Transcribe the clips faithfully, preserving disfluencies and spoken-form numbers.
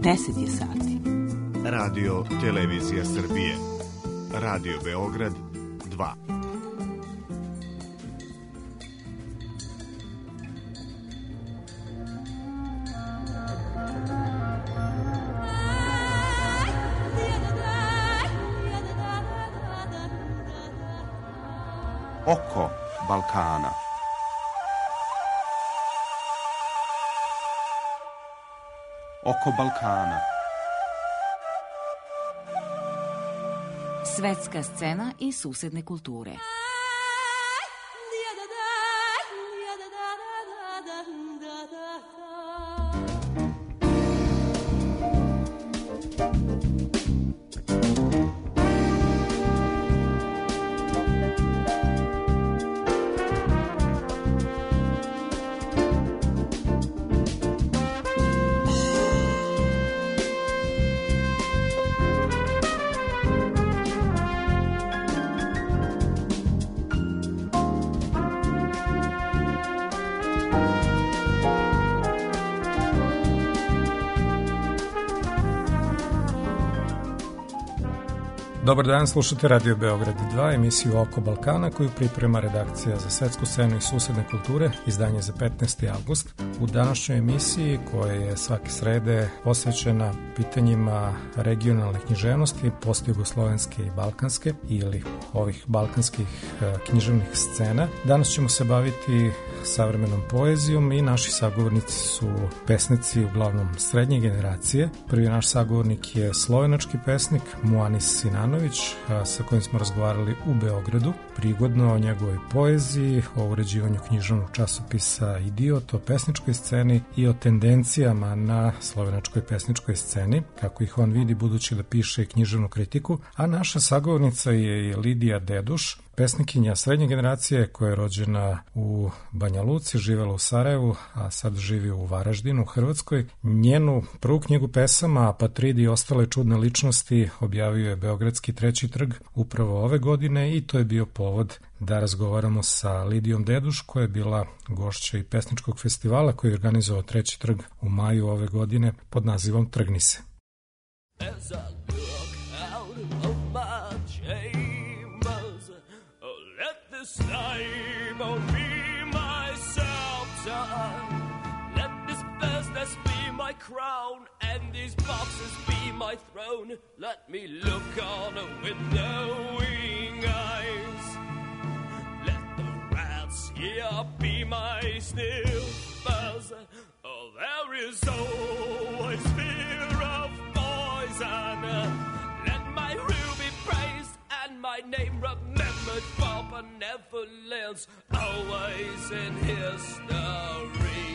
deset je sati. Radio Televizija Srbije. Radio Beograd dva. Oko Balkana. Oko Balkana. Svetska scena i susedne kulture. Dobar dan, slušate Radio Beograd dva, emisiju Oko Balkana koju priprema redakcija za svetsku scenu i susedne kulture, izdanje za petnaesti avgust. U današnjoj emisiji, koja je svake srede posvećena pitanjima regionalne književnosti, postjugoslovenske i balkanske ili ovih balkanskih književnih scena, danas ćemo se baviti savremenom poezijom i naši sagovornici su pesnici uglavnom srednje generacije. Prvi naš sagovornik je slovenački pesnik Muanis Sinanović, sa kojim smo razgovarali u Beogradu, prigodno o njegovoj poeziji, o uređivanju književnog časopisa Idiot, o pesničkoj sceni i o tendencijama na slovenačkoj pesničkoj sceni, kako ih on vidi budući da piše književnu kritiku, a naša sagovornica je Lidija Deduš, pesnikinja srednje generacije koja je rođena u Banja Luci, živela u Sarajevu, a sad živi u Varaždinu, u Hrvatskoj. Njenu prvu knjigu pesama, Apatridi i ostale čudne ličnosti, objavio je Beogradski treći trg upravo ove godine i to je bio povod da razgovaramo sa Lidijom Deduš, koja je bila gošća i pesničkog festivala koji je organizovao treći trg u maju ove godine pod nazivom Trgni se. This time I'll be myself, son. Let this business be my crown, and these boxes be my throne. Let me look on with knowing eyes. Let the rats here be my sniffers. Oh, there is always fear of poison. Let my ruby praised and my name remembered for benevolence, always in history.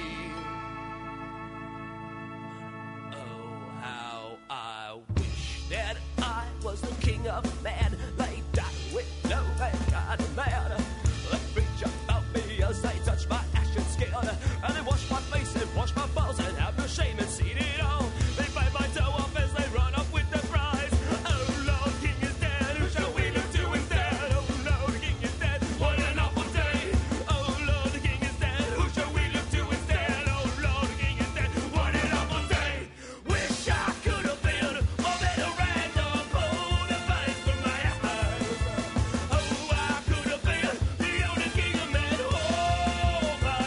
Oh, how I wish that I was the king of man, laid down with no God man. Let me jump out me as they touch my ashen skin, and then wash my face and wash my balls and have no shame and seen it all. They bite my toe off as they run up with their prize. Oh Lord, King is dead, who shall we look to instead? Oh Lord, the King is dead, what an awful day. Oh Lord, the King is dead, who shall we look to instead? Oh Lord, the King is dead, what an awful day. Wish I could have been a better random, pulled the face from my eyes. Oh, I could have been the only king of men. Oh, my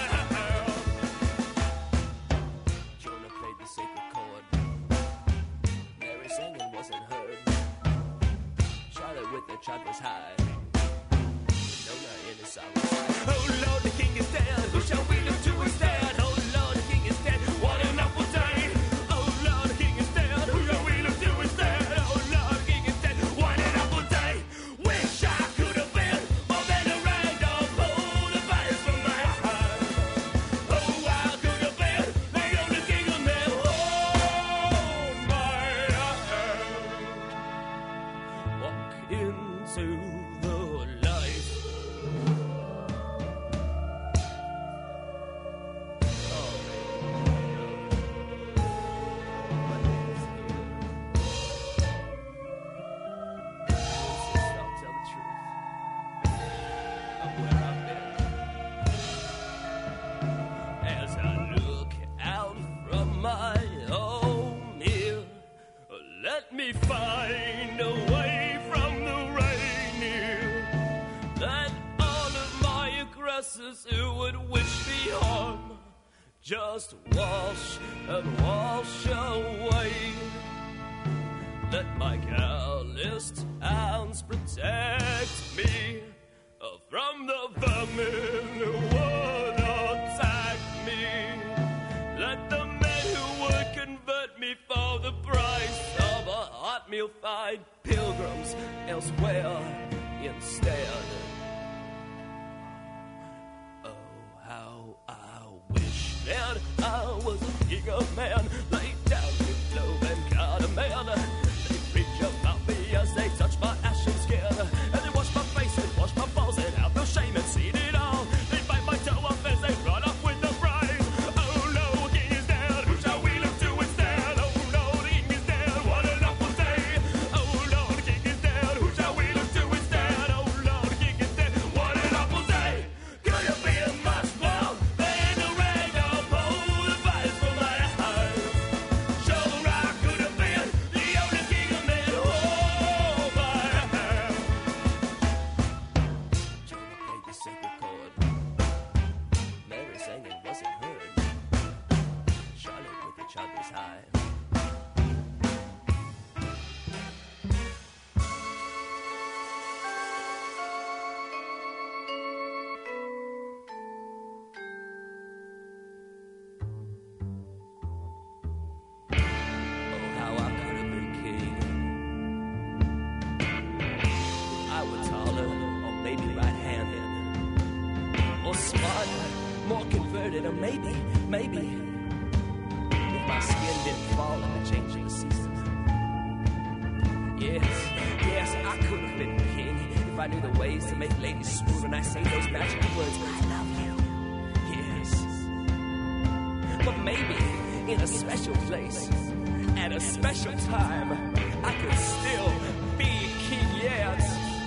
Jonah played the sacred chord. Mary singing wasn't heard. Charlotte with the child was high. Jonah in his sorrow side. Oh Lord, the King is dead. Who shall we look to instead? Oh Lord, the King is dead. What an awful day. Oh Lord, the King is dead. Who shall we look to instead? Oh Lord, the King is dead. What an awful day. Wish I could have been more than a random, pull the fires from my eyes. Oh, I could have been the only king of men. Hold my hand. Walk into let me find a way from the rain here, that all of my aggressors who would wish me harm just wash and wash away. Let my calloused hands protect me from the vermin who would attack me. Let the men who would convert me for the price of a hot meal find pilgrims elsewhere instead. Oh, how I wish that I was a king of man, laid down with glove and cardamom. They preach about me as they touch my ashen skin, and they wash my face and wash my balls and have no shame and seen it all. They bite my toe off as they run off with the prize. Oh no, the king is dead, who shall we look to instead? Oh no, the king is dead, what an awful day. Oh no, the king is dead, who shall we look to instead? Oh no, the king is dead, what an awful day. Could have been much more than the rag of pull the fires from my eyes. Sure, I could have been the only king of men. Oh my hand. Jonah played the sacred chord. Mary sang and wasn't heard. Charlotte with each other's high. Oh, how I could have been king. If I were taller, or maybe right-handed, or smarter, more converted, or maybe, maybe, if my skin didn't fall in the change of the seasons. Yes, yes, I could have been king if I knew the ways to make ladies swoon when I say those magical words. I love you. Yes. But maybe in a special place, at a special time, I could still be king yet.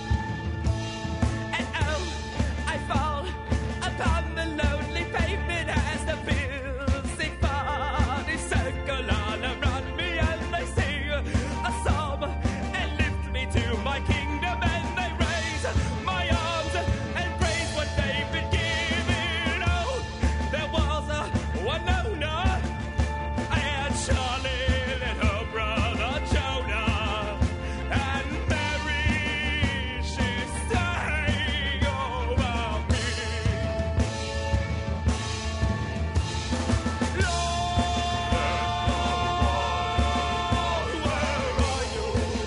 And oh, I fall upon the lonely pavement as the bills they fall. They circle all around me and they sing a psalm and lift me to my kingdom, and they raise my arms and praise what they've been given. Oh, there was a Winona and Charlie and her brother Jonah, and Mary, she sang over me. Lord, where are you?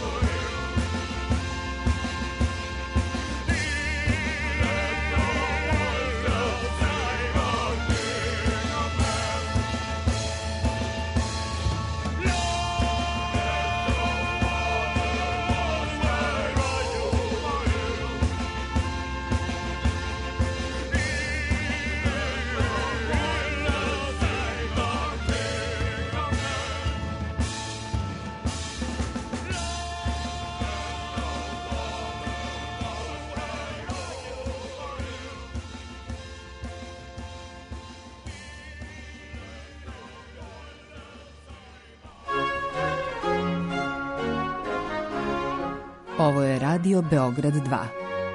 Ovo je Radio Beograd dva.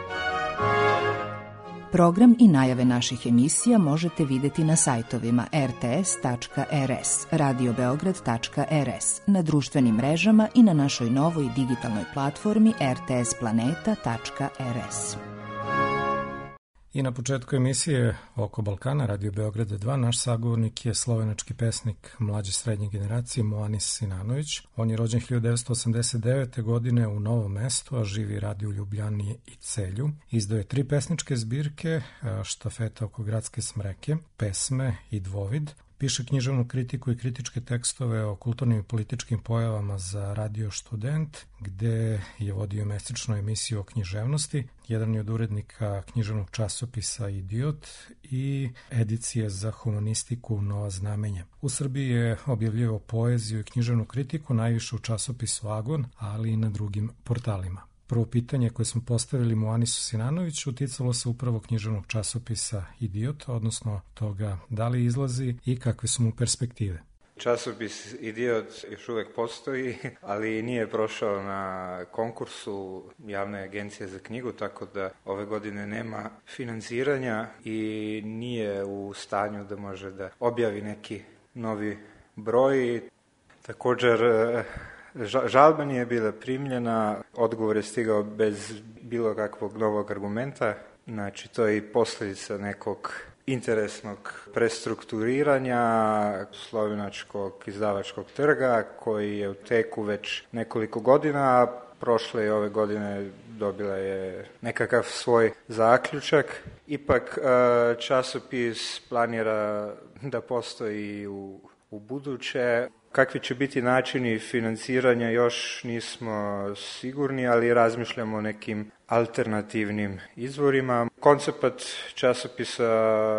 Program i najave naših emisija možete videti na sajtovima er te es tačka er es, radio beograd tačka er es, na društvenim mrežama i na našoj novoj digitalnoj platformi er te es planeta tačka er es. I na početku emisije Oko Balkana, Radio Beograd dva, naš sagovornik je slovenački pesnik mlađe srednje generacije Moanis Sinanović. On je rođen hiljadu devetsto osamdeset devete. godine u Novom Mestu, a živi i radi u Ljubljani i Celju. Izdao je tri pesničke zbirke, Štafeta oko gradske smreke, Pesme i Dvovid. Piše književnu kritiku i kritičke tekstove o kulturnim i političkim pojavama za Radio Student, gde je vodio mesečnu emisiju o književnosti. Jedan je od urednika književnog časopisa Idiot i edicije za humanistiku Nova znamenja. U Srbiji je objavljivao poeziju i književnu kritiku, najviše u časopisu Agon, ali i na drugim portalima. Prvo pitanje koje smo postavili Moanisu Sinanoviću ticalo se upravo književnog časopisa Idiot, odnosno toga da li izlazi i kakve su mu perspektive. Časopis Idiot još uvijek postoji, ali nije prošao na konkursu Javne agencije za knjigu, tako da ove godine nema financiranja i nije u stanju da može da objavi neki novi broj. Također, žalba nije bila primljena, odgovor je stigao bez bilo kakvog novog argumenta, znači to je i posljedica nekog interesnog prestrukturiranja slovenačkog izdavačkog trga koji je u teku već nekoliko godina. Prošle i ove godine dobila je nekakav svoj zaključak. Ipak časopis planira da postoji u, u buduće. Kakvi će biti načini financiranja još nismo sigurni, ali razmišljamo o nekim alternativnim izvorima. Koncept časopisa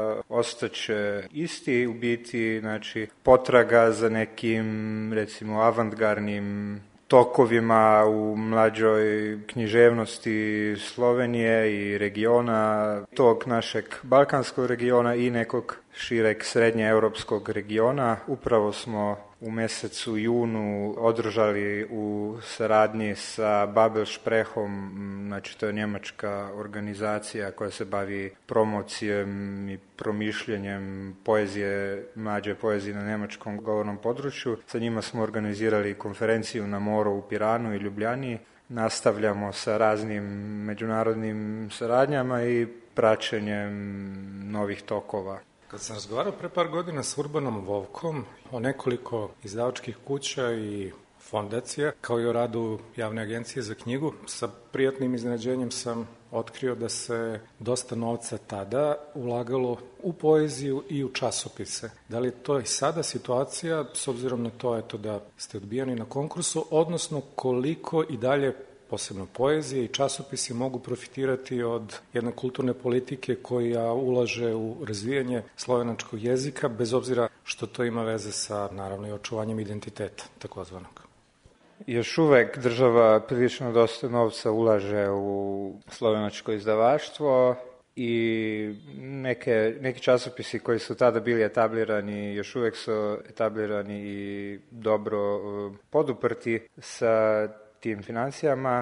ostaće isti, u biti znači potraga za nekim recimo avantgardnim tokovima u mlađoj književnosti Slovenije i regiona, tog našeg balkanskog regiona i nekog šireg srednjeeuropskog regiona. Upravo smo u mjesecu junu održali u saradnji sa Babelsprechom, znači to je njemačka organizacija koja se bavi promocijom i promišljanjem poezije, mlađe poezije na njemačkom govornom području. Sa njima smo organizirali konferenciju na moru u Piranu i Ljubljani. Nastavljamo sa raznim međunarodnim saradnjama i praćenjem novih tokova. Kad sam razgovarao pre par godina s Urbanom Vovkom o nekoliko izdavačkih kuća i fondacija, kao i o radu Javne agencije za knjigu, sa prijatnim iznenađenjem sam otkrio da se dosta novca tada ulagalo u poeziju i u časopise. Da li je to i sada situacija, s obzirom na to eto, da ste odbijani na konkursu, odnosno koliko i dalje posebno poezije i časopisi mogu profitirati od jedne kulturne politike koja ulaže u razvijanje slovenačkog jezika, bez obzira što to ima veze sa, naravno, i očuvanjem identiteta, takozvanog. Još uvek država prilično dosta novca ulaže u slovenačko izdavaštvo i neke, neki časopisi koji su tada bili etablirani, još uvek su etablirani i dobro poduprti sa tim financijama,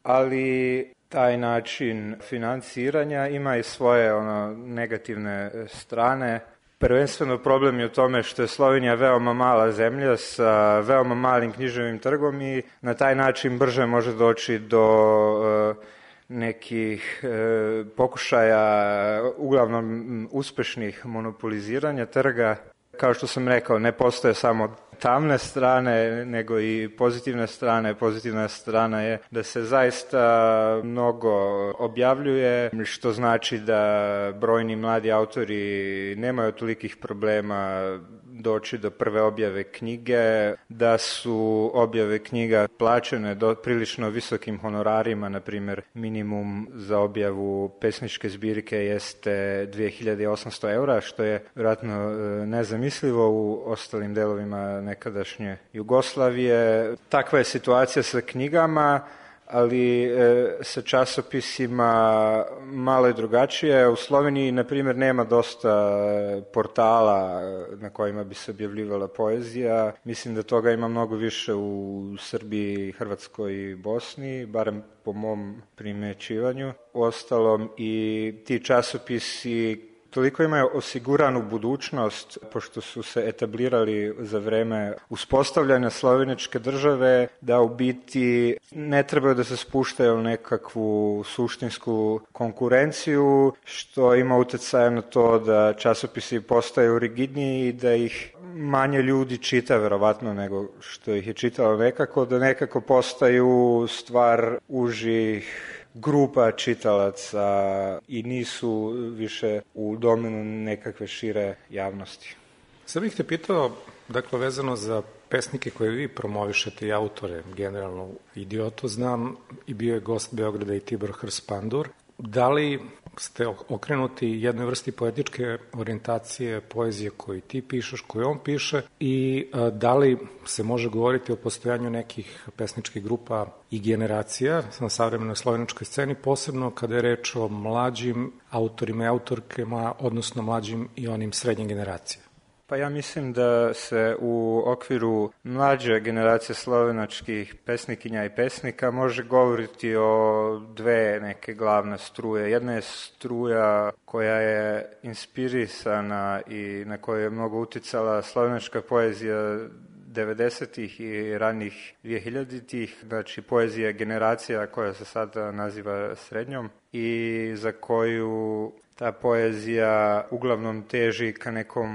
ali taj način financiranja ima i svoje ono, negativne strane. Prvenstveno problem je u tome što je Slovenija veoma mala zemlja sa veoma malim književnim trgom i na taj način brže može doći do uh, nekih uh, pokušaja uglavnom uspešnih monopoliziranja trga. Kao što sam rekao, ne postoje samo tamne strane, nego i pozitivne strane. Pozitivna strana je da se zaista mnogo objavljuje, što znači da brojni mladi autori nemaju tolikih problema doći do prve objave knjige, da su objave knjiga plaćene do prilično visokim honorarima, na primjer minimum za objavu pesničke zbirke jeste dve hiljade osamsto eura, što je vjerojatno nezamislivo u ostalim delovima nekadašnje Jugoslavije. Takva je situacija sa knjigama, ali e, sa časopisima malo je drugačije. U Sloveniji, na primjer, nema dosta portala na kojima bi se objavljivala poezija. Mislim da toga ima mnogo više u Srbiji, Hrvatskoj i Bosni, barem po mom primećivanju. Uostalom, i ti časopisi toliko imaju osiguranu budućnost, pošto su se etablirali za vreme uspostavljanja slovenačke države, da u biti ne trebaju da se spuštaju u nekakvu suštinsku konkurenciju, što ima utjecaja na to da časopisi postaju rigidniji i da ih manje ljudi čita, verovatno, nego što ih je čitalo nekako, da nekako postaju stvar užih grupa čitalaca i nisu više u domenu nekakve šire javnosti. Sad bih te pitao, dakle, vezano za pesnike koje vi promovišete i autore, generalno u Idiotu znam i bio je gost Beograda i Tibor Hrspandur. Da li ste okrenuti jednoj vrsti poetičke orijentacije poezije koju ti pišeš, koju on piše i a, da li se može govoriti o postojanju nekih pesničkih grupa i generacija na savremenoj slovenačkoj sceni, posebno kada je reč o mlađim autorima i autorkama, odnosno mlađim i onim srednjim generacijama? Pa ja mislim da se u okviru mlađe generacije slovenačkih pesnikinja i pesnika može govoriti o dve neke glavne struje. Jedna je struja koja je inspirisana i na koju je mnogo uticala slovenačka poezija devedesetih i ranih dvehiljaditih, znači poezija generacija koja se sada naziva srednjom i za koju ta poezija uglavnom teži ka nekom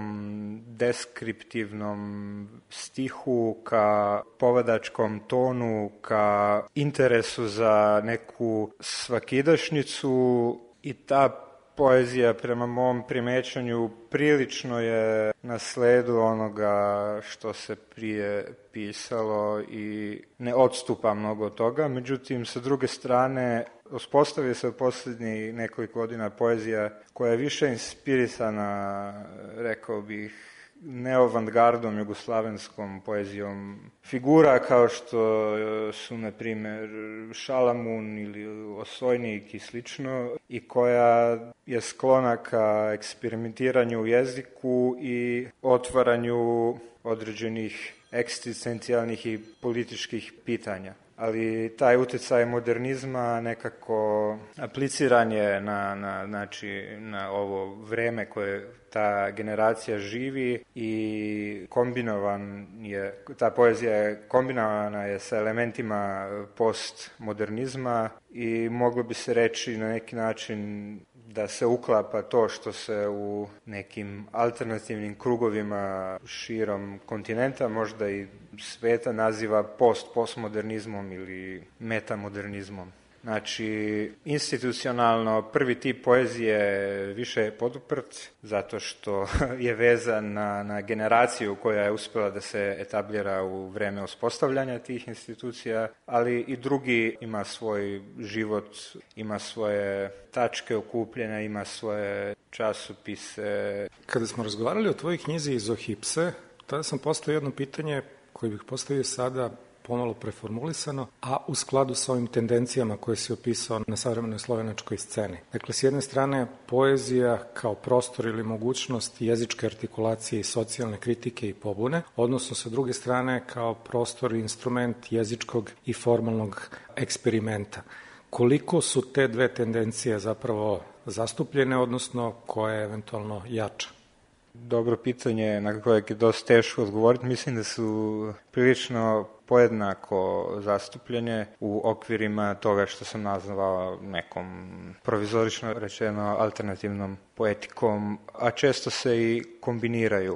deskriptivnom stihu, ka povadačkom tonu, ka interesu za neku svakidašnjicu i ta poezija prema mom primećanju prilično je na sledu onoga što se prije pisalo i ne odstupa mnogo od toga. Međutim, sa druge strane, uspostavio se u posljednjih nekoliko godina poezija koja je više inspirisana, rekao bih, neovantgardom jugoslavenskom poezijom figura kao što su, na primjer, Šalamun ili Osojnik i slično, i koja je sklona ka eksperimentiranju u jeziku i otvaranju određenih egzistencijalnih i političkih pitanja. Ali taj utjecaj modernizma nekako apliciran je na, na, znači, na ovo vreme koje ta generacija živi i kombinovan je, ta poezija je kombinovana je sa elementima postmodernizma i moglo bi se reći na neki način da se uklapa to što se u nekim alternativnim krugovima širom kontinenta, možda i sveta, naziva post-postmodernizmom ili metamodernizmom. Znači, institucionalno prvi tip poezije više je poduprt, zato što je vezan na, na generaciju koja je uspjela da se etablira u vreme uspostavljanja tih institucija, ali i drugi ima svoj život, ima svoje tačke okupljena, ima svoje časopise. Kada smo razgovarali o tvojoj knjizi Izohipse, tada sam postavio jedno pitanje koje bih postavio sada pomalo preformulisano, a u skladu sa ovim tendencijama koje si opisao na savremenoj slovenačkoj sceni. Dakle, s jedne strane, poezija kao prostor ili mogućnost jezičke artikulacije i socijalne kritike i pobune, odnosno sa druge strane kao prostor i instrument jezičkog i formalnog eksperimenta. Koliko su te dve tendencije zapravo zastupljene, odnosno koja je eventualno jača? Dobro pitanje na koje je dosta teško odgovoriti. Mislim da su prilično pojednako zastupljene u okvirima toga što sam nazvao nekom provizorično rečeno alternativnom poetikom, a često se i kombiniraju,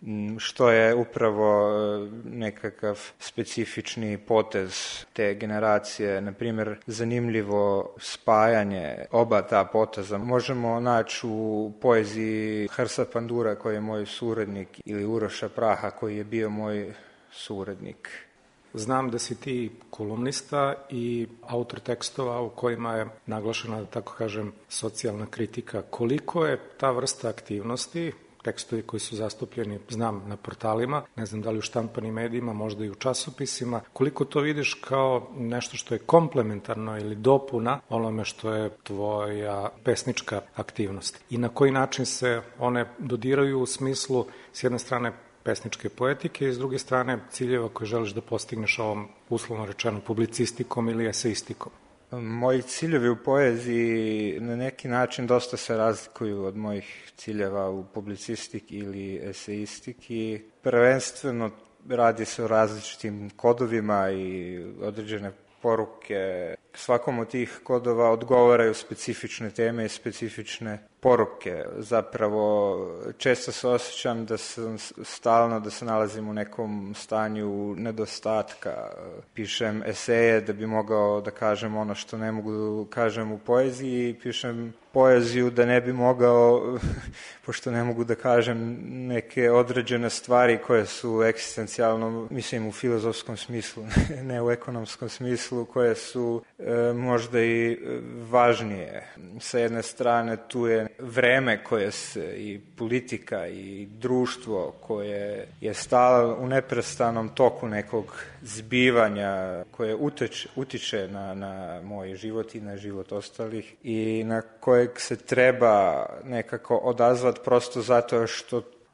što je upravo nekakav specifični potez te generacije. Na primjer, zanimljivo spajanje oba ta poteza možemo naći u poeziji Hrsa Pandura, koji je moj suradnik, ili Uroša Praha, koji je bio moj suradnik. Znam da si ti kolumnista i autor tekstova u kojima je naglašena, da tako kažem, socijalna kritika. Koliko je ta vrsta aktivnosti, tekstovi koji su zastupljeni, znam, na portalima, ne znam da li u štampanim medijima, možda i u časopisima, koliko to vidiš kao nešto što je komplementarno ili dopuna onome što je tvoja pesnička aktivnost? I na koji način se one dodiraju u smislu, s jedne strane, pesničke poetike i s druge strane ciljeva koje želiš da postigneš ovom, uslovno rečeno, publicistikom ili eseistikom? Moji ciljevi u poeziji na neki način dosta se razlikuju od mojih ciljeva u publicistiki ili eseistiki. Prvenstveno radi se o različitim kodovima i određene poruke. Svakom od tih kodova odgovaraju specifične teme i specifične poruke. Zapravo, često se osjećam da sam stalno, da se nalazim u nekom stanju nedostatka. Pišem eseje da bi mogao da kažem ono što ne mogu da kažem u poeziji, pišem poeziju da ne bi mogao, pošto ne mogu da kažem neke određene stvari koje su egzistencijalno, mislim u filozofskom smislu, ne u ekonomskom smislu, koje su e, možda i važnije. Sa jedne strane tu je vreme koje se, i politika i društvo koje je stalo u neprestanom toku nekog zbivanja koje uteč, utiče na, na moj život i na život ostalih i na kojeg se treba nekako odazvati prosto zato što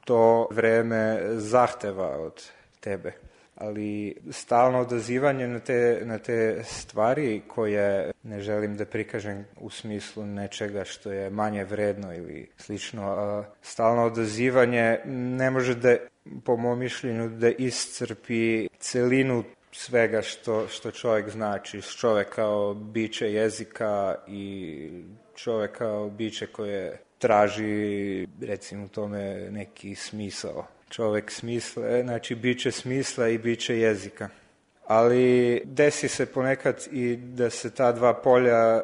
to vreme zahteva od tebe. Ali stalno odazivanje na te, na te stvari koje ne želim da prikažem u smislu nečega što je manje vredno ili slično, stalno odazivanje ne može da, po mom mišljenju, da iscrpi celinu svega što, što čovjek znači. Čovjek kao biće jezika i čovjek kao biće koje traži, recimo tome, neki smisao. Čovjek smisla, znači biće smisla i biće jezika. Ali desi se ponekad i da se ta dva polja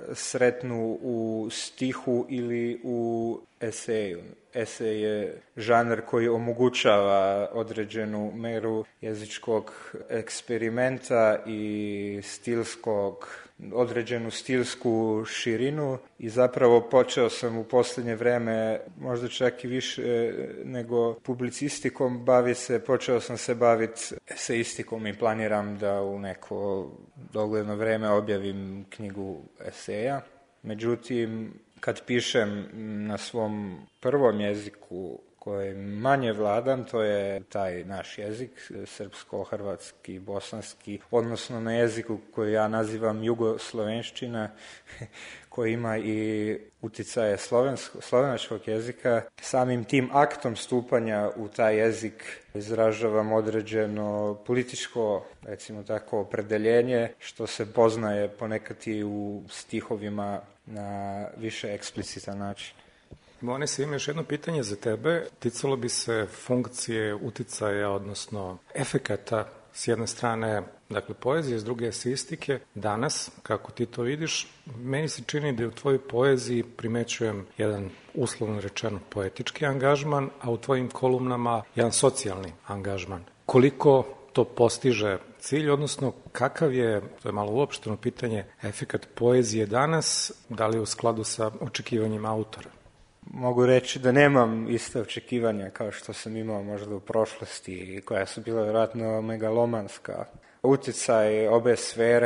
sretnu u stihu ili u eseju. Esej je žanr koji omogućava određenu meru jezičkog eksperimenta i stilskog, određenu stilsku širinu i zapravo počeo sam u posljednje vreme, možda čak i više nego publicistikom, bavi se, počeo sam se baviti eseistikom i planiram da u neko dogledno vreme objavim knjigu eseja. Međutim, kad pišem na svom prvom jeziku koji manje vladam, to je taj naš jezik, srpsko-hrvatski, bosanski, odnosno na jeziku koji ja nazivam jugoslovenščina, koji ima i uticaje slovenačkog jezika. Samim tim aktom stupanja u taj jezik izražavam određeno političko, recimo tako, opredeljenje, što se poznaje ponekad i u stihovima na više eksplicitan način. Mone se, ima još jedno pitanje za tebe. Ticalo bi se funkcije, uticaja, odnosno efekata s jedne strane, dakle, poezije, s druge eseistike. Danas, kako ti to vidiš, meni se čini da u tvojoj poeziji primećujem jedan, uslovno rečeno, poetički angažman, a u tvojim kolumnama jedan socijalni angažman. Koliko to postiže cilj, odnosno kakav je, to je malo uopšteno pitanje, efekat poezije danas, da li je u skladu sa očekivanjima autora? Mogu reći da nemam iste očekivanja kao što sam imao možda u prošlosti i koja su bila vjerojatno megalomanska. Utjecaj obe sfere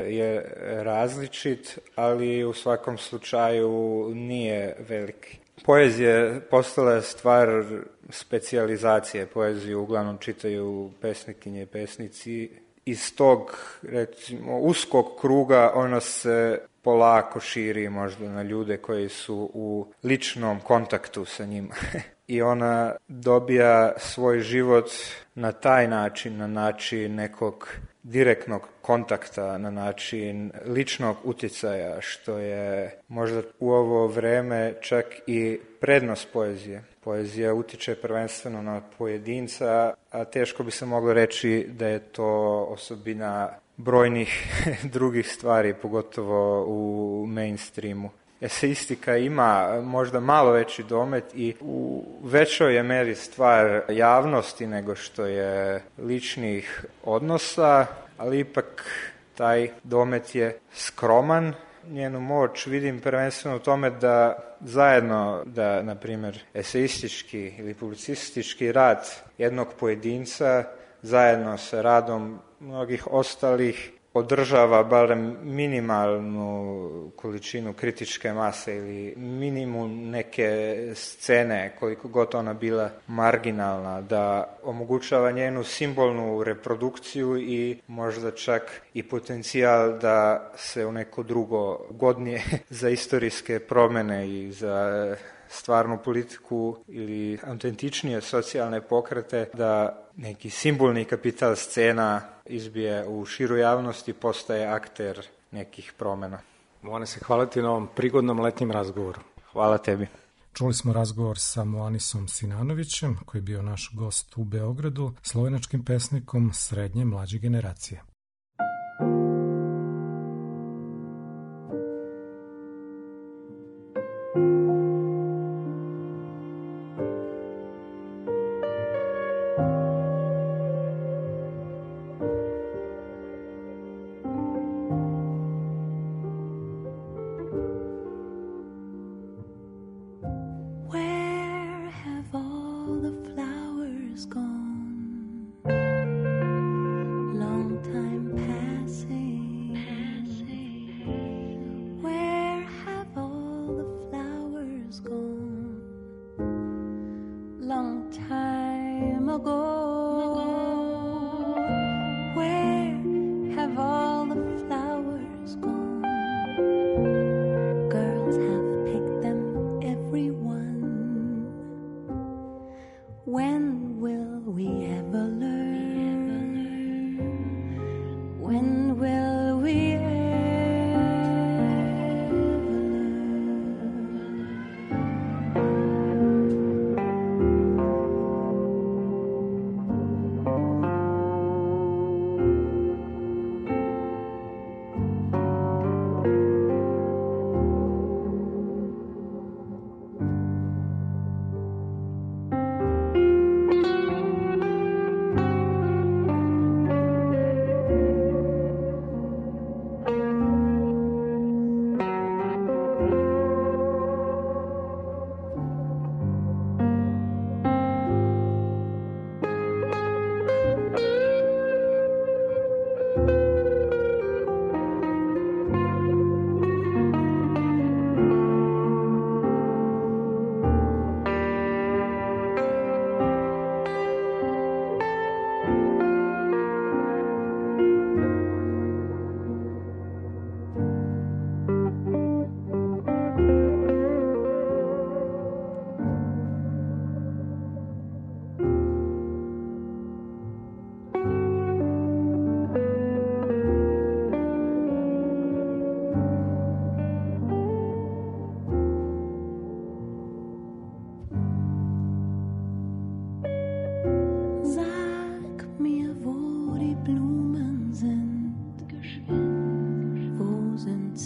je različit, ali u svakom slučaju nije veliki. Poezija postala je stvar specijalizacije. Poeziju uglavnom čitaju pesnikinje i pesnici. Iz tog, recimo, uskog kruga ona se polako širi možda na ljude koji su u ličnom kontaktu sa njima. I ona dobija svoj život na taj način, na način nekog direktnog kontakta, na način ličnog utjecaja, što je možda u ovo vreme čak i prednost poezije. Poezija utiče prvenstveno na pojedinca, a teško bi se moglo reći da je to osobina brojnih drugih stvari, pogotovo u mainstreamu. Eseistika ima možda malo veći domet i u većoj je meri stvar javnosti nego što je ličnih odnosa, ali ipak taj domet je skroman. Njenu moć vidim prvenstveno u tome da zajedno, da, na primjer, eseistički ili publicistički rad jednog pojedinca zajedno sa radom mnogih ostalih održava barem minimalnu količinu kritičke mase ili minimum neke scene, koliko god ona bila marginalna, da omogućava njenu simbolnu reprodukciju i možda čak i potencijal da se u neko drugo godnije za istorijske promjene i za stvarnu politiku ili autentičnije socijalne pokrete, da neki simbolni kapital scena izbije u širu javnost i postaje akter nekih promjena. Moane se, hvala ti na ovom prigodnom letnjem razgovoru. Hvala tebi. Čuli smo razgovor sa Moanisom Sinanovićem, koji je bio naš gost u Beogradu, slovenačkim pesnikom srednje mlađe generacije. Long time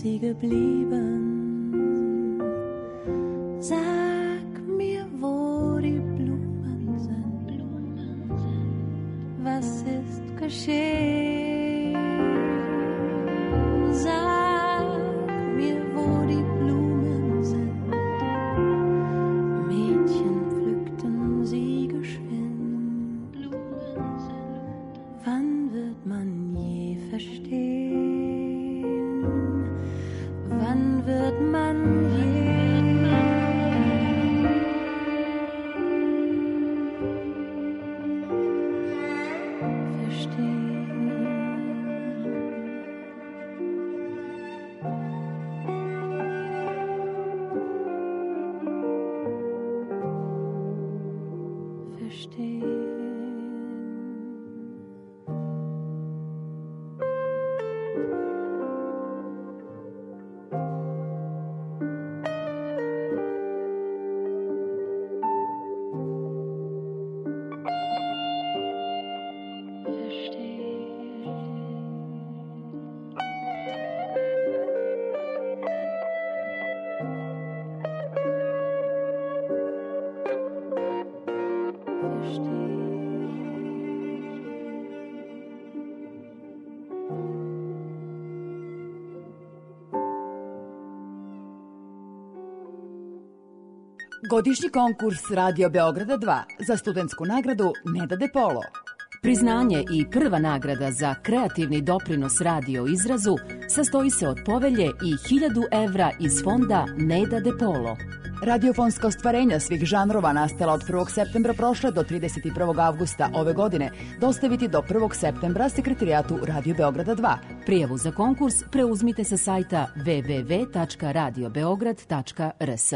sie geblieben? Sag mir, wo die Blumen sind. Was ist geschehen? Sag mir, wo die Blumen sind. Mädchen pflückten sie geschwind. Wann wird man je verstehen? Wann wird man je Godišnji konkurs Radio Beograda dva za studentsku nagradu Neda De Polo. Priznanje i prva nagrada za kreativni doprinos radio izrazu sastoji se od povelje i hiljadu evra iz fonda Neda De Polo. Radiofonska ostvarenja svih žanrova nastala od prvog septembra prošle do trideset prvog avgusta ove godine dostaviti do prvog septembra sekretarijatu Radio Beograda dva. Prijavu za konkurs preuzmite sa sajta w w w tačka radio beograd tačka r s.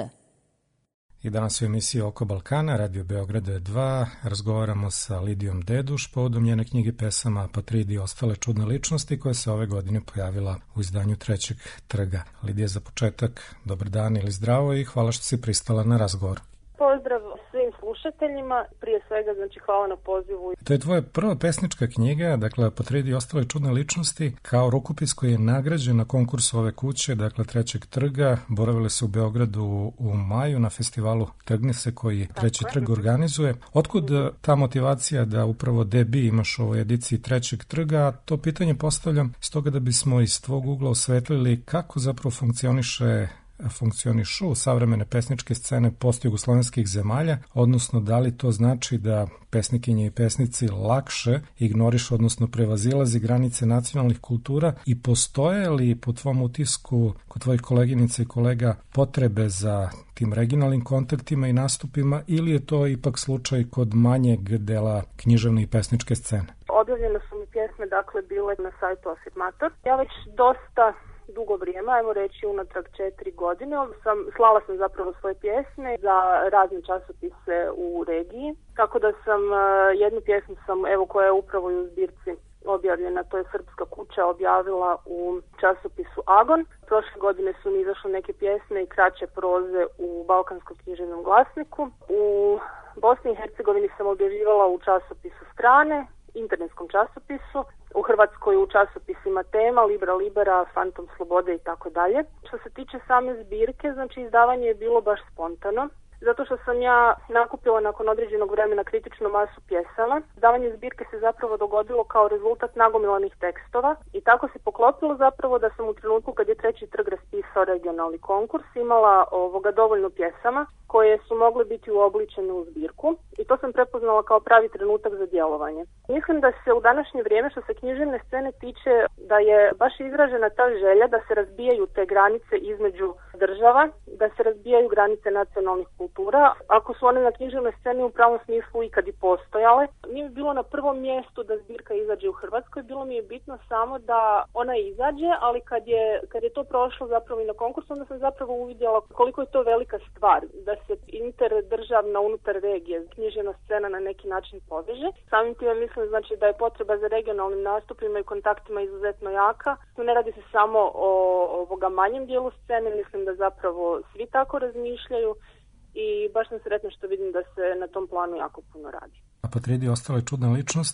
I danas u emisiji Oko Balkana, Radio Beograda dva, razgovaramo sa Lidijom Deduš povodom njene knjige pesama Apatridi i ostale čudne ličnosti koja se ove godine pojavila u izdanju Trećeg trga. Lidija, za početak, dobar dan ili zdravo i hvala što si pristala na razgovor. Pozdrav svim slušateljima, prije svega znači hvala na pozivu. To je tvoja prva pesnička knjiga, dakle Apatridi i ostale čudne ličnosti, kao rukopis koji je nagrađen na konkursu ove kuće, dakle Trećeg trga. Boravile se u Beogradu u maju na festivalu Trgni se koji Treći trg organizuje. Otkud ta motivacija da upravo debi imaš u ovoj ediciji Trećeg trga? To pitanje postavljam stoga da bismo iz tvog ugla osvetlili kako zapravo funkcioniše funkcionišu savremene pesničke scene postjugoslovenskih zemalja, odnosno da li to znači da pesnikinje i pesnici lakše ignorišu, odnosno prevazilazi granice nacionalnih kultura i postoje li po tvom utisku kod tvojih koleginica i kolega potrebe za tim regionalnim kontaktima i nastupima ili je to ipak slučaj kod manjeg dela književne i pesničke scene? Objavljene su mi pjesme, dakle, bile na sajtu Afirmator. Ja već dosta dugo vrijeme, ajmo reći unatrag četiri godine, sam, slala sam zapravo svoje pjesme za razne časopise u regiji, tako da sam jednu pjesmu sam, evo koja je upravo i u zbirci objavljena, to je Srpska kuća, objavila u časopisu Agon. Prošle godine su mi izašle neke pjesme i kraće proze u Balkanskom književnom glasniku. U Bosni i Hercegovini sam objavljivala u časopisu Strane, internetskom časopisu, u Hrvatskoj u časopisima Tema, Libra Libera, Fantom Slobode i tako dalje. Što se tiče same zbirke, znači izdavanje je bilo baš spontano, zato što sam ja nakupila nakon određenog vremena kritičnu masu pjesama. Izdavanje zbirke se zapravo dogodilo kao rezultat nagomilanih tekstova i tako se poklopilo zapravo da sam u trenutku kad je Treći trg raspisao regionalni konkurs imala ovoga dovoljno pjesama koje su mogle biti uobličene u zbirku i to sam prepoznala kao pravi trenutak za djelovanje. Mislim da se u današnje vrijeme što se književne scene tiče da je baš izražena ta želja da se razbijaju te granice između država, da se razbijaju granice nacionalnih kultura. Ako su one na književnoj sceni u pravom smislu ikad i postojale, nije mi bilo na prvom mjestu da zbirka izađe u Hrvatskoj, bilo mi je bitno samo da ona izađe, ali kad je, kad je to prošlo zapravo i na konkursu, onda sam zapravo uvidjela koliko je to velika stvar, da se interdržavna unutar regije književna scena na neki način poveže. Samim time mislim znači da je potreba za regionalnim nastupima i kontaktima izuzetno jaka. Tu ne radi se samo o ovoga manjem dijelu scene, mislim da zapravo svi tako razmišljaju i baš sam sretna što vidim da se na tom planu jako puno radi. Apatridi i ostale čudne ličnosti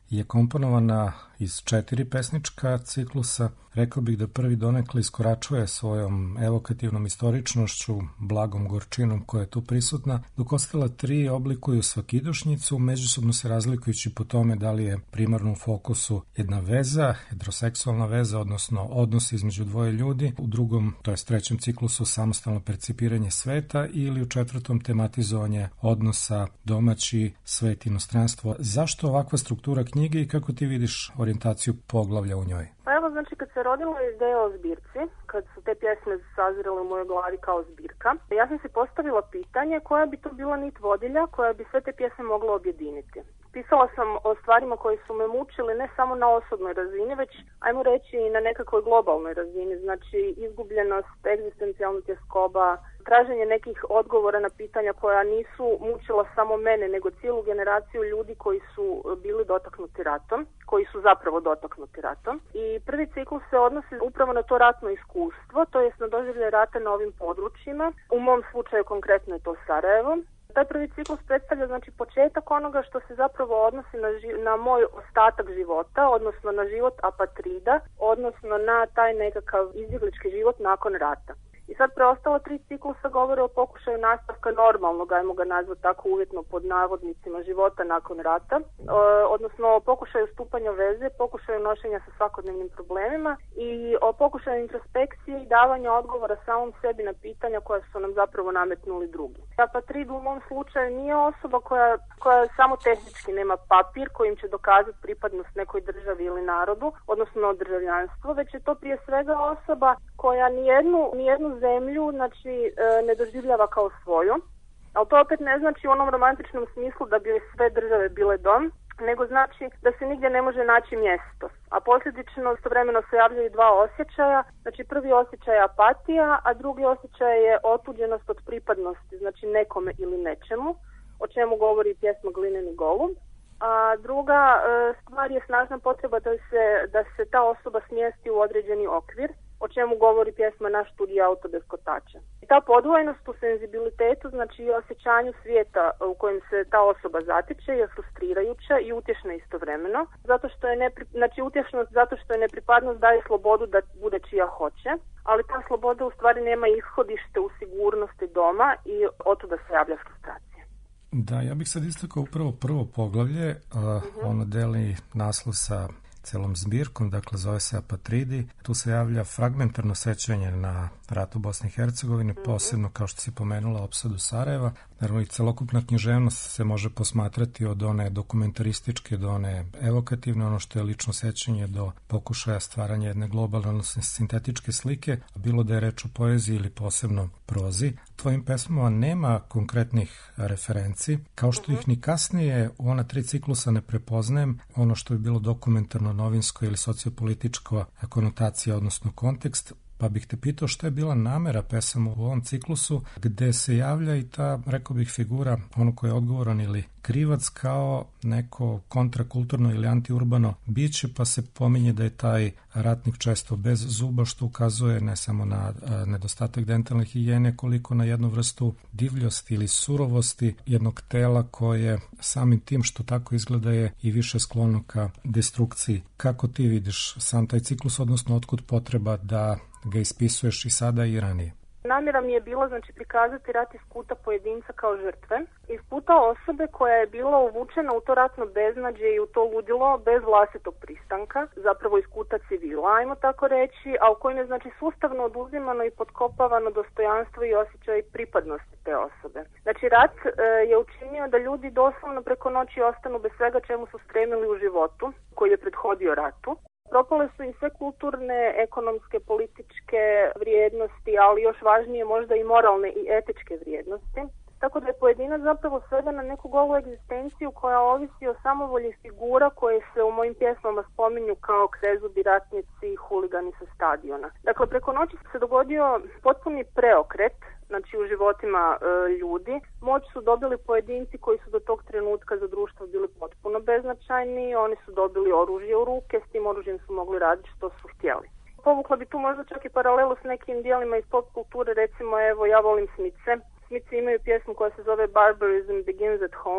je komponovana iz četiri pesnička ciklusa. Rekao bih da prvi donekle iskoračuje svojom evokativnom istoričnošću, blagom gorčinom koja je tu prisutna, dok ostala tri oblikuju svakidašnjicu, međusobno se razlikujući po tome da li je primarno u fokusu jedna veza, heteroseksualna veza, odnosno odnos između dvoje ljudi, u drugom, to je trećem ciklusu, samostalno percipiranje sveta, ili u četvrtom tematizovanje odnosa domaći svet, inostranstvo. Zašto ovakva struktura knjige i kako ti vidiš orijentaciju poglavlja u njoj? Pa evo, znači, kad se rodila ideja o zbirci, kad su te pjesme sazrele u mojoj glavi kao zbirka, ja sam si postavila pitanje koja bi to bila nit vodilja koja bi sve te pjesme mogla objediniti. Pisala sam o stvarima koje su me mučili ne samo na osobnoj razini, već, ajmo reći, i na nekakvoj globalnoj razini. Znači, izgubljenost, egzistencijalna tjeskoba, traženje nekih odgovora na pitanja koja nisu mučila samo mene, nego cijelu generaciju ljudi koji su bili dotaknuti ratom, koji su zapravo dotaknuti ratom. I prvi ciklus se odnosi upravo na to ratno iskustvo, to jest na doživljaj rata na ovim područjima. U mom slučaju konkretno je to Sarajevo. Taj prvi ciklus predstavlja, znači, početak onoga što se zapravo odnosi na, ži- na moj ostatak života, odnosno na život apatrida, odnosno na taj nekakav izbjeglički život nakon rata. I sad preostala tri ciklusa govore o pokušaju nastavka normalnog, ajmo ga nazvati tako uvjetno pod navodnicima, života nakon rata, e, odnosno o pokušaju stupanja veze, pokušaju nošenja sa svakodnevnim problemima i o pokušaju introspekcije i davanja odgovora samom sebi na pitanja koja su nam zapravo nametnuli drugi. Apatrid u mom slučaju nije osoba koja, koja samo tehnički nema papir kojim će dokazati pripadnost nekoj državi ili narodu, odnosno državljanstvo, već je to prije svega osoba koja nijednu, nijednu zemlju, znači, ne doživljava kao svoju, ali to opet ne znači u onom romantičnom smislu da bi sve države bile dom, nego znači da se nigdje ne može naći mjesto. A posljedično istovremeno se javljaju dva osjećaja, znači prvi osjećaj je apatija, a drugi osjećaj je otuđenost od pripadnosti, znači nekome ili nečemu, o čemu govori pjesma Glineni golub. A druga stvar je snažna potreba da se, da se ta osoba smjesti u određeni okvir, o čemu govori pjesma Naš studij auto bez kotača. I ta podvojenost u senzibilitetu, znači i osjećanju svijeta u kojem se ta osoba zatiče, je frustrirajuća i utješna istovremeno, zato što je nepri... znači utješnost zato što je nepripadnost daje slobodu da bude čija hoće, ali ta sloboda u stvari nema ishodište u sigurnosti doma i otuda se javlja frustracija. Da, ja bih sad istakao upravo prvo poglavlje, uh, uh-huh. ono deli naslov sa celom zbirkom, dakle zove se Apatridi. Tu se javlja fragmentarno sećanje na rat u Bosni i Hercegovini, mm-hmm. posebno, kao što si pomenula, opsadu Sarajeva. Naravno, i celokupna književnost se može posmatrati od one dokumentarističke do one evokativne, ono što je lično sećanje, do pokušaja stvaranja jedne globalne, odnosno sintetičke slike, bilo da je reč o poeziji ili posebno prozi. Tvojim pesmama nema konkretnih referenci, kao što ih ni kasnije u ona tri ciklusa ne prepoznajem, ono što bi bilo dokumentarno, novinsko ili sociopolitičko konotacija, odnosno kontekst. Pa bih te pitao što je bila namera pesama u ovom ciklusu, gde se javlja i ta, rekao bih, figura, ono ko je odgovoran ili krivac, kao neko kontrakulturno ili antiurbano biće, pa se pominje da je taj ratnik često bez zuba, što ukazuje ne samo na a, nedostatak dentalne higijene, koliko na jednu vrstu divljosti ili surovosti jednog tela koje samim tim što tako izgleda je i više sklono ka destrukciji. Kako ti vidiš sam taj ciklus, odnosno otkud potreba da ga ispisuješ i sada i ranije? Namjera mi je bila, znači, prikazati rat iz kuta pojedinca kao žrtve, iz kuta osobe koja je bila uvučena u to ratno beznađe i u to ludilo bez vlastitog pristanka, zapravo iz kuta civila, ajmo tako reći, a u kojem je, znači, sustavno oduzimano i potkopavano dostojanstvo i osjećaj pripadnosti te osobe. Znači, rat e, je učinio da ljudi doslovno preko noći ostanu bez svega čemu su stremili u životu, koji je prethodio ratu. Propale su i sve kulturne, ekonomske, političke vrijednosti, ali još važnije možda i moralne i etičke vrijednosti. Tako da je pojedinac zapravo sveden na neku golu egzistenciju koja ovisi o samovolji figura koje se u mojim pjesmama spominju kao krezubi, ratnici i huligani sa stadiona. Dakle, preko noći se dogodio potpuni preokret, znači u životima e, ljudi. Moć su dobili pojedinci koji su do tog trenutka za društvo bili potpuno beznačajni, oni su dobili oružje u ruke, s tim oružjem su mogli raditi što su htjeli. Povukla bi tu možda čak i paralelu s nekim dijelima iz pop kulture, recimo, evo, ja volim Smice. Smici imaju pjesmu koja se zove Barbarism Begins at Home.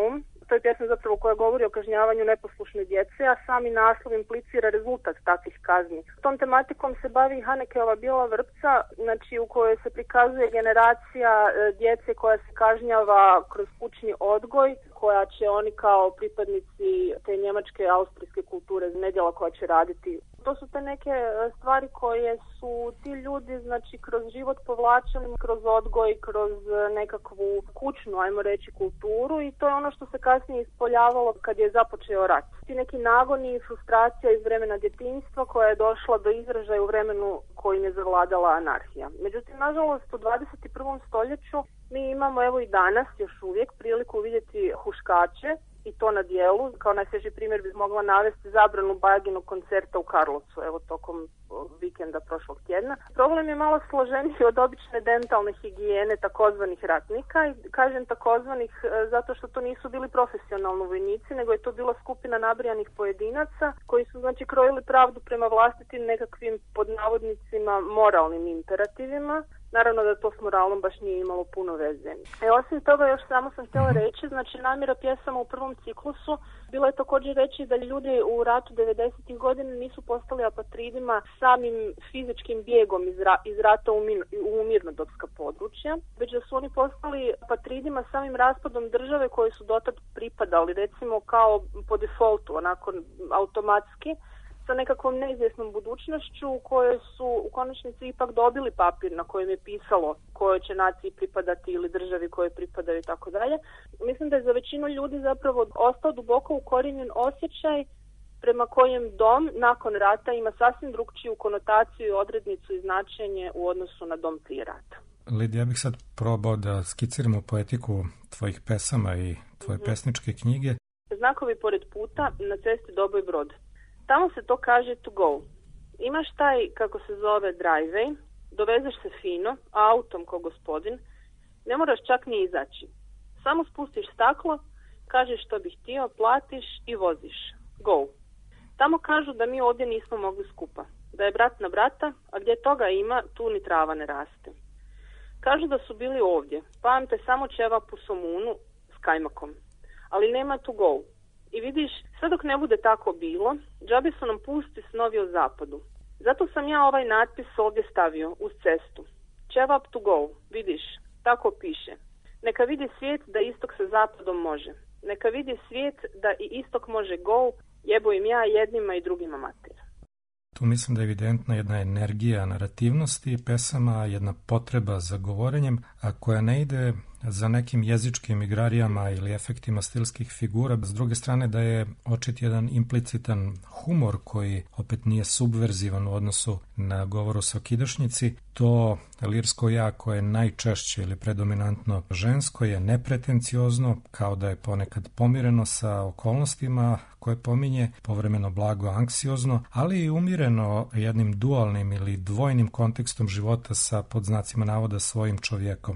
to je pjesma zapravo koja govori o kažnjavanju neposlušne djece, a sami naslov implicira rezultat takvih kazni. Tom tematikom se bavi Hanekeova Bijela vrpca, znači u kojoj se prikazuje generacija djece koja se kažnjava kroz kućni odgoj, koja će oni kao pripadnici te njemačke, austrijske kulture nedjela koja će raditi. To su te neke stvari koje su ti ljudi znači kroz život povlačili, kroz odgoj, kroz nekakvu kućnu, ajmo reći, kulturu i to je ono što se kasnije ispoljavalo kad je započeo rat. Ti neki nagoni i frustracija iz vremena djetinjstva koja je došla do izražaja u vremenu kojim je zavladala anarhija. Međutim, nažalost, u dvadeset prvom stoljeću mi imamo evo i danas još uvijek priliku vidjeti huškače i to na dijelu. Kao najsvježiji primjer bih mogla navesti zabranu Bajaginog koncerta u Karlovcu, evo tokom vikenda prošlog tjedna. Problem je malo složeniji od obične dentalne higijene takozvanih ratnika i kažem takozvanih zato što to nisu bili profesionalni vojnici, nego je to bila skupina nabrijanih pojedinaca koji su znači krojili pravdu prema vlastitim nekakvim pod navodnicima moralnim imperativima. Naravno da to s moralom baš nije imalo puno veze. E, osim toga još samo sam htjela reći, znači namjera pjesama u prvom ciklusu bilo je također reći da ljudi u ratu devedesetih godina nisu postali apatridima samim fizičkim bijegom iz, ra- iz rata u, min- u mirnodopska područja, već da su oni postali apatridima samim raspadom države koje su dotad pripadali, recimo kao po defaultu, onako automatski, sa nekakvom neizvjesnom budućnošću u kojoj su u konačnici ipak dobili papir na kojem je pisalo kojoj će naciji pripadati ili državi kojoj pripadaju i tako dalje. Mislim da je za većinu ljudi zapravo ostao duboko ukorijenjen osjećaj prema kojem dom nakon rata ima sasvim drukčiju konotaciju i odrednicu i značenje u odnosu na dom prije rata. Lidija, ja bih sad probao da skiciramo poetiku tvojih pesama i tvoje mm-hmm. pesničke knjige. Znakovi pored puta, na cesti Doboj Brod. Tamo se to kaže to go. Imaš taj, kako se zove, driveway, dovezeš se fino, autom ko gospodin, ne moraš čak ni izaći. Samo spustiš staklo, kažeš što bih htio, platiš i voziš. Go. Tamo kažu da mi ovdje nismo mogli skupa, da je brat na brata, a gdje toga ima, tu ni trava ne raste. Kažu da su bili ovdje, pamte samo ćevap u somunu s kajmakom, ali nema to go. I vidiš, sve dok ne bude tako bilo, džabe su nam pusti snovi o zapadu. Zato sam ja ovaj natpis ovdje stavio uz cestu. Ćevap to go, vidiš, tako piše. Neka vidi svijet da istok sa zapadom može. Neka vidi svijet da i istok može go, jebo im ja jednima i drugima mater. Tu mislim da je evidentna jedna energija narativnosti pesama, jedna potreba za govorenjem, a koja ne ide za nekim jezičkim igrarijama ili efektima stilskih figura. S druge strane da je očit jedan implicitan humor koji opet nije subverzivan u odnosu na govor o svakidašnjici. To lirsko ja koje je najčešće ili predominantno žensko je nepretenciozno, kao da je ponekad pomireno sa okolnostima koje pominje, povremeno blago anksiozno, ali i umireno jednim dualnim ili dvojnim kontekstom života sa pod znacima navoda svojim čovjekom.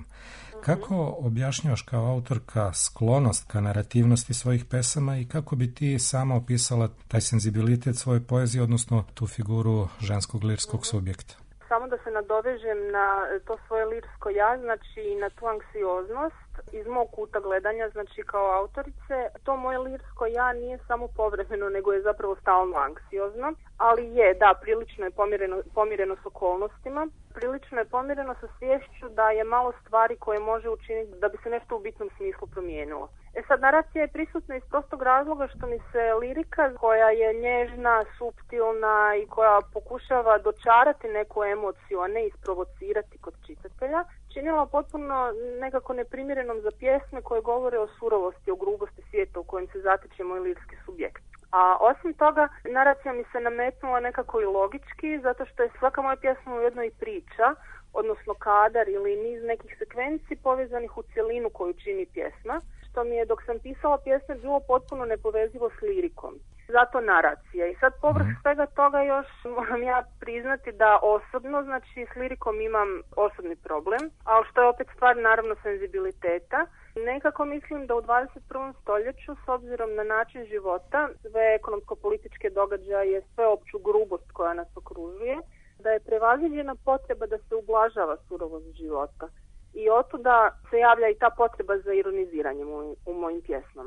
Kako objašnjavaš kao autorka sklonost ka narativnosti svojih pesama i kako bi ti sama opisala taj senzibilitet svoje poezije, odnosno tu figuru ženskog lirskog subjekta? Samo da se nadovežem na to svoje lirsko ja, znači na tu anksioznost iz mog kuta gledanja, znači kao autorice. To moje lirsko ja nije samo povremeno, nego je zapravo stalno anksiozno, ali je, da, prilično je pomireno, pomireno s okolnostima, prilično je pomireno sa sviješću da je malo stvari koje može učiniti da bi se nešto u bitnom smislu promijenilo. E sad, naracija je prisutna iz prostog razloga što mi se lirika koja je nježna, suptilna i koja pokušava dočarati neku emociju, a ne isprovocirati kod čitatelja, činila potpuno nekako neprimjerenom za pjesme koje govore o surovosti, o grubosti svijeta u kojem se zatiče moj lirski subjekt. A osim toga, naracija mi se nametnula nekako i logički, zato što je svaka moja pjesma ujedno i priča, odnosno kadar ili niz nekih sekvenci povezanih u cjelinu koju čini pjesma, što mi je dok sam pisala pjesme bilo potpuno nepovezivo s lirikom. Zato naracija. I sad povrh svega toga još moram ja priznati da osobno, znači s lirikom imam osobni problem, ali što je opet stvar naravno senzibiliteta. Nekako mislim da u dvadeset prvom stoljeću, s obzirom na način života, sve ekonomsko-političke događaje, sveopću grubost koja nas okružuje, da je prevaziđena potreba da se ublažava surovost života. I otuda se javlja i ta potreba za ironiziranjem u, u mojim pjesmama.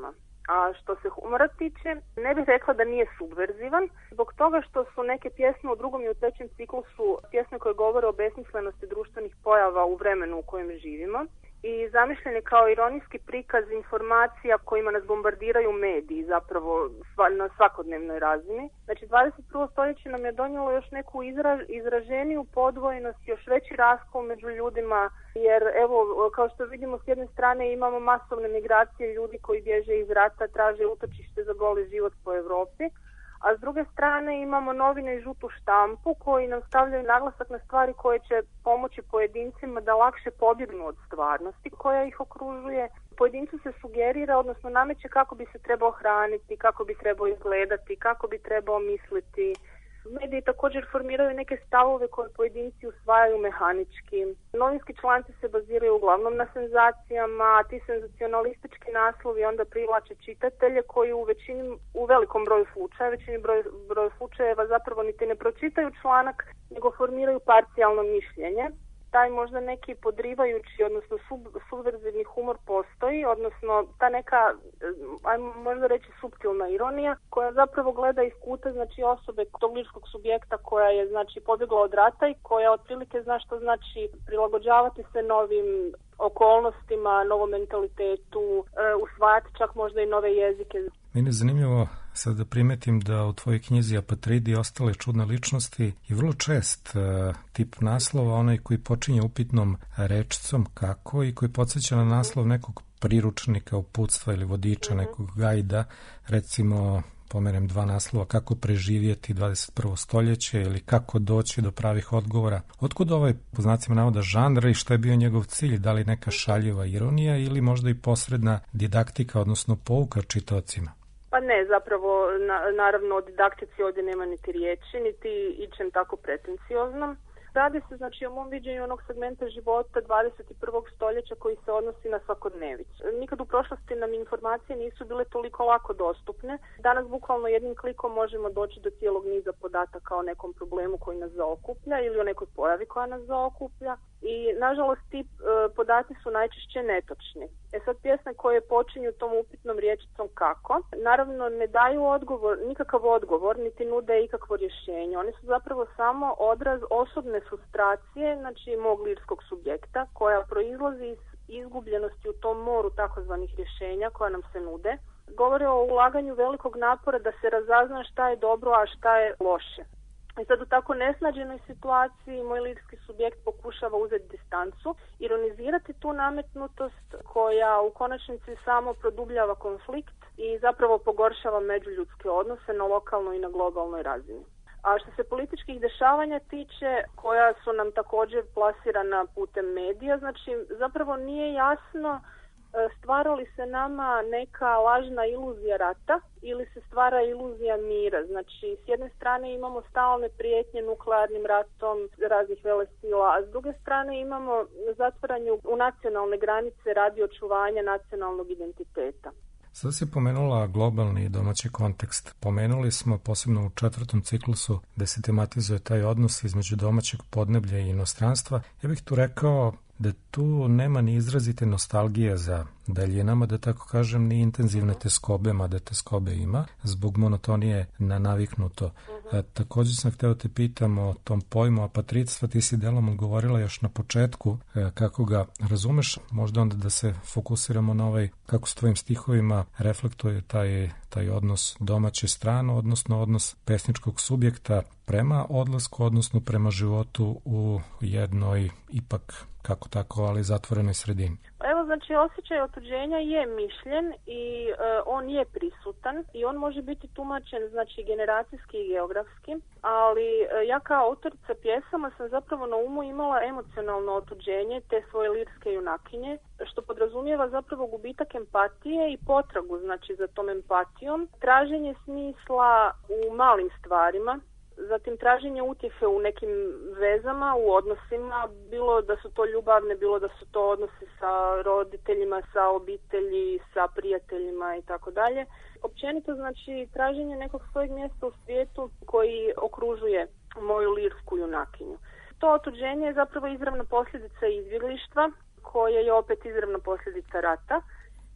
A što se humora tiče, ne bih rekla da nije subverzivan, zbog toga što su neke pjesme u drugom i u trećem ciklusu pjesme koje govore o besmislenosti društvenih pojava u vremenu u kojem živimo i zamišljen je kao ironijski prikaz informacija kojima nas bombardiraju mediji zapravo na svakodnevnoj razini. Znači, dvadeset prvo stoljeće nam je donijelo još neku izra, izraženiju podvojenost, još veći raskol među ljudima, jer evo, kao što vidimo, s jedne strane imamo masovne migracije ljudi koji bježe iz rata, traže utočište za goli život po Europi, a s druge strane imamo novine i žutu štampu koji nam stavljaju naglasak na stvari koje će pomoći pojedincima da lakše pobjegnu od stvarnosti koja ih okružuje. Pojedincu se sugerira, odnosno nameće kako bi se trebao hraniti, kako bi trebao izgledati, kako bi trebao misliti. Mediji također formiraju neke stavove koje pojedinci usvajaju mehanički. Novinski članci se baziraju uglavnom na senzacijama, a ti senzacionalistički naslovi onda privlače čitatelje koji u većini, u velikom broju slučaja, većini broj, broju slučajeva zapravo niti ne pročitaju članak, nego formiraju parcijalno mišljenje. Taj možda neki podrivajući, odnosno sub, subverzivni humor postoji, odnosno ta neka, ajmo možda reći, suptilna ironija, koja zapravo gleda iz kuta, znači, osobe tog lirskog subjekta koja je, znači, pobjegla od rata i koja otprilike zna što znači prilagođavati se novim okolnostima, novom mentalitetu, usvajati čak možda i nove jezike. Meni je zanimljivo sad da primetim da u tvojoj knjizi Apatridi i ostale čudne ličnosti je vrlo čest uh, tip naslova, onaj koji počinje upitnom rečicom kako i koji podsjeća na naslov nekog priručnika, uputstva ili vodiča, mm-hmm. nekog gajda, recimo pomenem dva naslova, kako preživjeti dvadeset prvo stoljeće ili kako doći do pravih odgovora. Otkud ovaj, po znacima navoda, žanr i šta je bio njegov cilj? Da li neka šaljiva ironija ili možda i posredna didaktika, odnosno pouka čitaocima? Pa ne, zapravo, na, naravno, o didaktici ovdje nema niti riječi, niti ičem tako pretencioznom. Radi se, znači, o mom viđenju onog segmenta života dvadeset prvog stoljeća koji se odnosi na svakodnevicu. Nikad u prošlosti nam informacije nisu bile toliko lako dostupne. Danas bukvalno jednim klikom možemo doći do cijelog niza podataka o nekom problemu koji nas zaokuplja ili o nekoj pojavi koja nas zaokuplja. I, nažalost, ti e, podaci su najčešće netočni. E sad, pjesme koje počinju tom upitnom riječicom kako, naravno ne daju odgovor, nikakav odgovor, niti nude ikakvo rješenje. Oni su zapravo samo odraz osobne frustracije, znači mog lirskog subjekta, koja proizlazi iz izgubljenosti u tom moru takozvanih rješenja koja nam se nude. Govore o ulaganju velikog napora da se razazna šta je dobro, a šta je loše. I sad u tako nesnađenoj situaciji moj lirski subjekt pokušava uzeti distancu, ironizirati tu nametnutost koja u konačnici samo produbljava konflikt i zapravo pogoršava međuljudske odnose na lokalnoj i na globalnoj razini. A što se političkih dešavanja tiče, koja su nam također plasirana putem medija, znači zapravo nije jasno stvara li se nama neka lažna iluzija rata ili se stvara iluzija mira. Znači, s jedne strane imamo stalne prijetnje nuklearnim ratom raznih velesila, a s druge strane imamo zatvaranje u nacionalne granice radi očuvanja nacionalnog identiteta. Sada si pomenula globalni i domaći kontekst. Pomenuli smo posebno u četvrtom ciklusu da se tematizuje taj odnos između domaćeg podneblja i inostranstva. Ja bih tu rekao da tu nema ni izrazite nostalgije za daljinama, da tako kažem, ni intenzivne teskobe, mada teskobe ima, zbog monotonije na naviknuto. Uh-huh. A, također sam hteo te pitam o tom pojmu apatridstva, ti si delom odgovorila još na početku a, kako ga razumeš, možda onda da se fokusiramo na ovaj, kako s tvojim stihovima reflektuje taj, taj odnos domaće strane, odnosno odnos pesničkog subjekta prema odlasku, odnosno prema životu u jednoj ipak, kako tako, ali zatvorenoj sredini. Evo, znači, osjećaj otuđenja je mišljen i e, on je prisutan i on može biti tumačen, znači, generacijski i geografski, ali e, ja kao autorica pjesama sam zapravo na umu imala emocionalno otuđenje te svoje lirske junakinje, što podrazumijeva zapravo gubitak empatije i potragu, znači, za tom empatijom, traženje smisla u malim stvarima, zatim traženje utjehe u nekim vezama, u odnosima, bilo da su to ljubavne, bilo da su to odnosi sa roditeljima, sa obitelji, sa prijateljima i tako dalje. Općenito, znači, traženje nekog svojeg mjesta u svijetu koji okružuje moju lirsku junakinju. To otuđenje je zapravo izravna posljedica izbjeglištva, koje je opet izravna posljedica rata.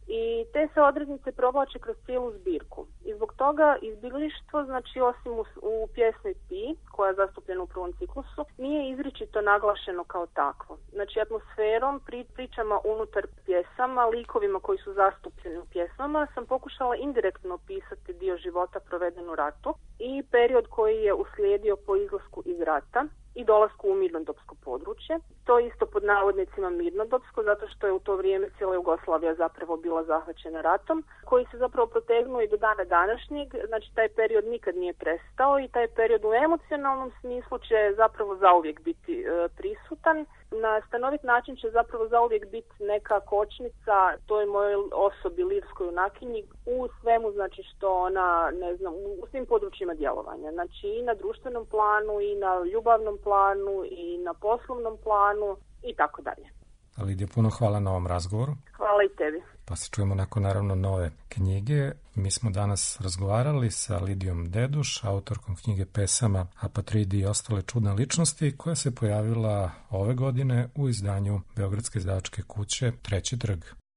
I te se odrednice provlače kroz cijelu zbirku. I zbog toga izbjeglištvo, znači osim u, u pjesmi Pi, koja je zastupljena u prvom ciklusu, nije izričito naglašeno kao takvo. Znači atmosferom, pri, pričama unutar pjesama, likovima koji su zastupljeni u pjesmama, sam pokušala indirektno opisati dio života proveden u ratu i period koji je uslijedio po izlasku iz rata i dolasku u mirnodopsko područje. To isto pod navodnicima mirnodopsko, zato što je u to vrijeme cijela Jugoslavija zapravo bila zahvaćena ratom, koji se zapravo protegnuo i do dana današnjeg. Znači taj period nikad nije prestao i taj period u emocionalnom smislu će zapravo zauvijek biti e, prisutan. Na stanovit način će zapravo zauvijek biti neka kočnica toj mojoj osobi, lirskoj junakinji, u svemu, znači što ona, ne znam, u svim područjima djelovanja. Znači i na društvenom planu, i na ljubavnom planu, i na poslovnom planu, i tako dalje. Lidija, puno hvala na ovom razgovoru. Hvala i tebi. Pa se čujemo nakon naravno nove knjige. Mi smo danas razgovarali sa Lidijom Deduš, autorkom knjige pesama Apatridi i ostale čudne ličnosti, koja se pojavila ove godine u izdanju Beogradske izdavačke kuće Treći trg.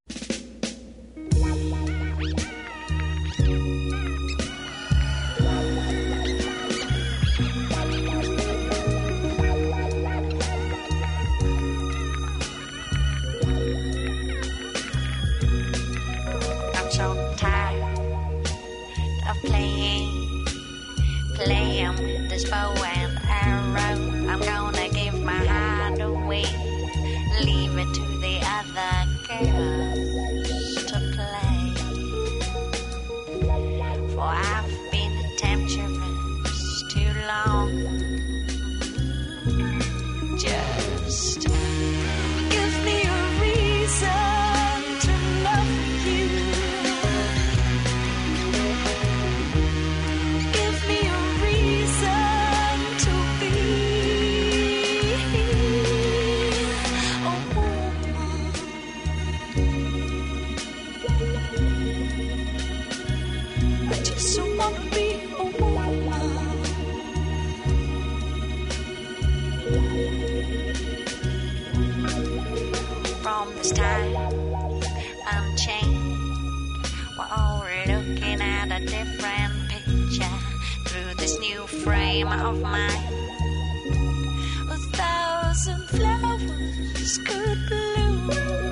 Playing with this bow and arrow, I'm gonna give my heart away, leave it to the other girls to play. For I've been a temptress too long. Just give me a reason to love you. Give me a reason to be a woman. I just want to be a woman. From this time unchained, we're all looking at a different picture through this new frame of mine. A thousand flowers could bloom.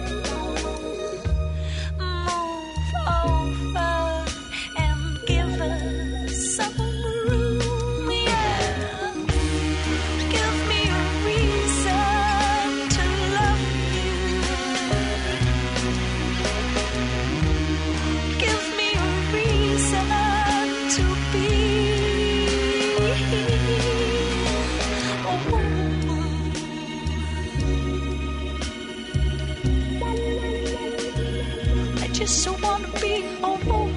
Move over and give us some room, yeah. Give me a reason to love you. Give me a reason to be a woman. I just want to be a woman.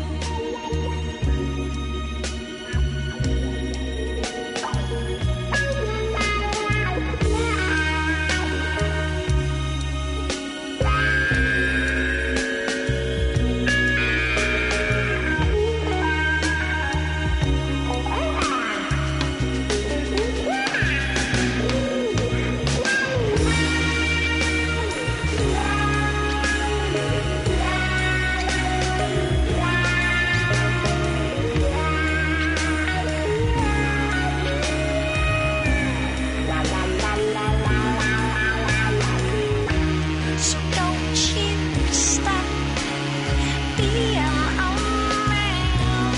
So don't you stop being a man.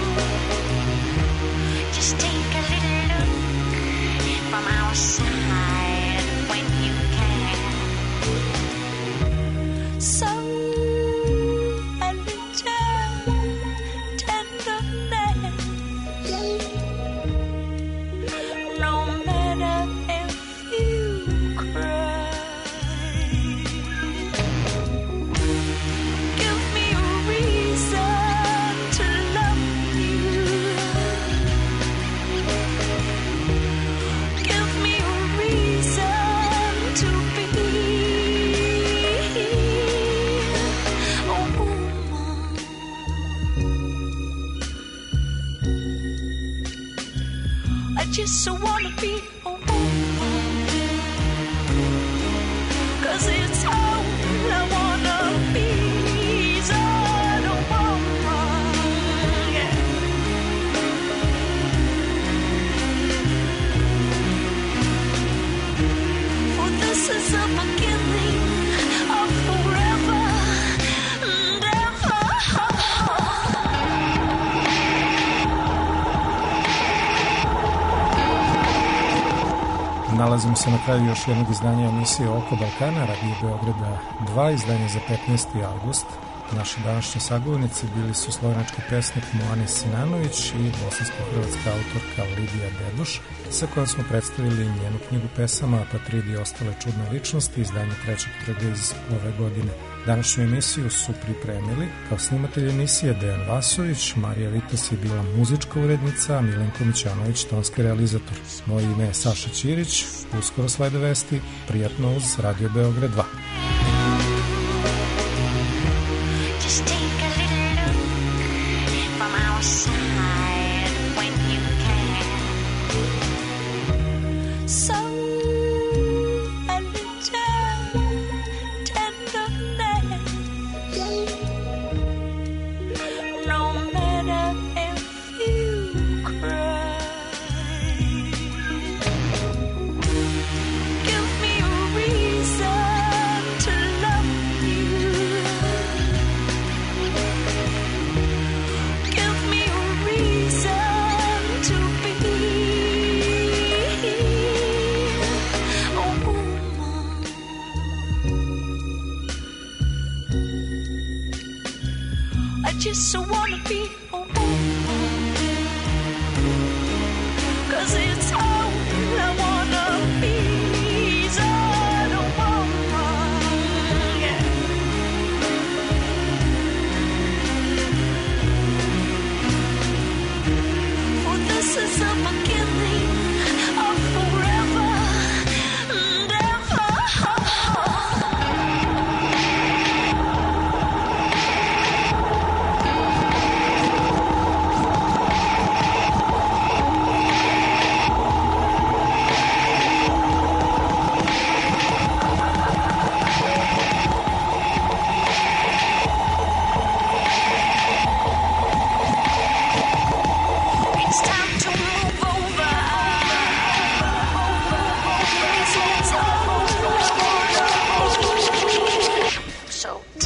Just take a little look from outside when you can. So a little tenderness, no matter if you cry. Give me a reason to love you. Give me a reason to be a woman. I just wanna be a woman, 'cause it's all I wanna be. Nalazimo se na kraju još jednog izdanja emisije Oko Balkana, Radio Beograda dva, izdanje za petnaesti avgust. Naši današnji sagovornici bili su slovenački pesnik Moanis Sinanović i bosansko-hrvatska autorka Lidija Deduš, sa kojom smo predstavili njenu knjigu pesama Patrid i ostale čudne ličnosti, izdanje trećeg trga iz ove godine. Današnju emisiju su pripremili kao snimatelj emisije Dejan Vasović, Marija Vitas je bila muzička urednica, a Milenko Mićanović tonski realizator. Moje ime je Saša Ćirić, uskoro slede vesti, prijatno uz Radio Beograd dva. Just so wanna be a woman, 'cause it's all I wanna be is a woman, yeah. For this is the beginning of forever and ever.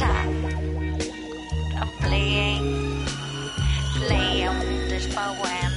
Playing, playing this poem.